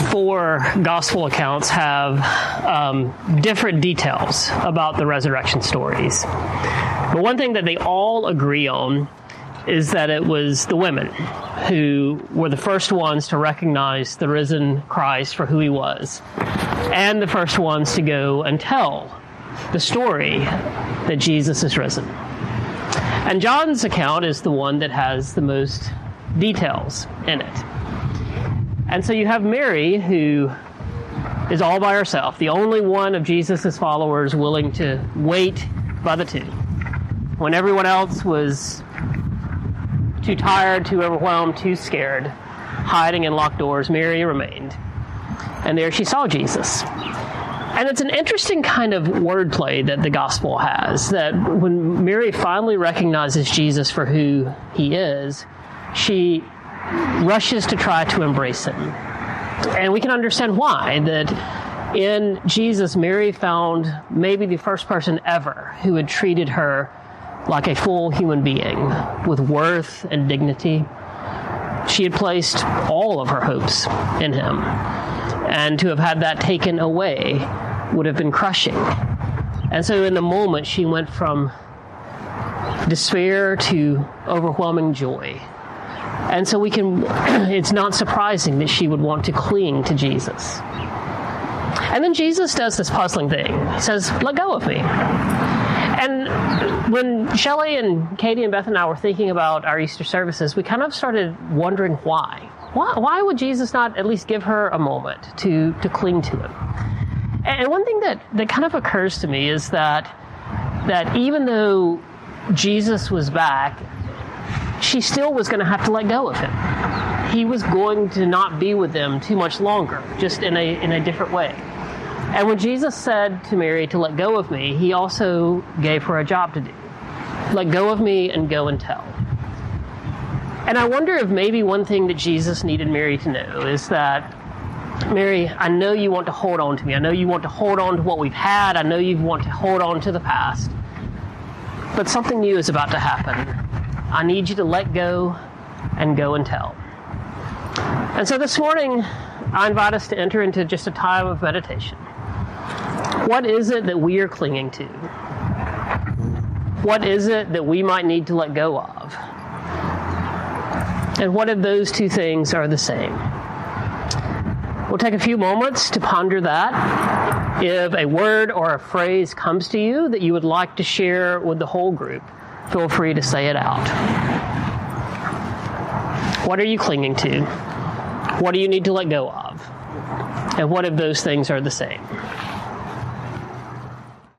four gospel accounts have different details about the resurrection stories. But one thing that they all agree on is that it was the women who were the first ones to recognize the risen Christ for who he was, and the first ones to go and tell the story that Jesus is risen. And John's account is the one that has the most details in it. And so you have Mary, who is all by herself, the only one of Jesus' followers willing to wait by the tomb. When everyone else was too tired, too overwhelmed, too scared, hiding in locked doors, Mary remained. And there she saw Jesus. And it's an interesting kind of wordplay that the gospel has, that when Mary finally recognizes Jesus for who he is, she rushes to try to embrace him. And we can understand why, that in Jesus, Mary found maybe the first person ever who had treated her like a full human being with worth and dignity. She had placed all of her hopes in him. And to have had that taken away would have been crushing. And so in a moment, she went from despair to overwhelming joy. And so it's not surprising that she would want to cling to Jesus. And then Jesus does this puzzling thing. He says, "Let go of me." And when Shelley and Katie and Beth and I were thinking about our Easter services, we kind of started wondering why. Why would Jesus not at least give her a moment to cling to him? And one thing that kind of occurs to me is that even though Jesus was back, she still was going to have to let go of him. He was going to not be with them too much longer, just in a different way. And when Jesus said to Mary to let go of me, he also gave her a job to do. Let go of me and go and tell. And I wonder if maybe one thing that Jesus needed Mary to know is that, Mary, I know you want to hold on to me. I know you want to hold on to what we've had. I know you want to hold on to the past. But something new is about to happen. I need you to let go and go and tell. And so this morning, I invite us to enter into just a time of meditation. What is it that we are clinging to? What is it that we might need to let go of? And what if those two things are the same? We'll take a few moments to ponder that. If a word or a phrase comes to you that you would like to share with the whole group, feel free to say it out. What are you clinging to? What do you need to let go of? And what if those things are the same?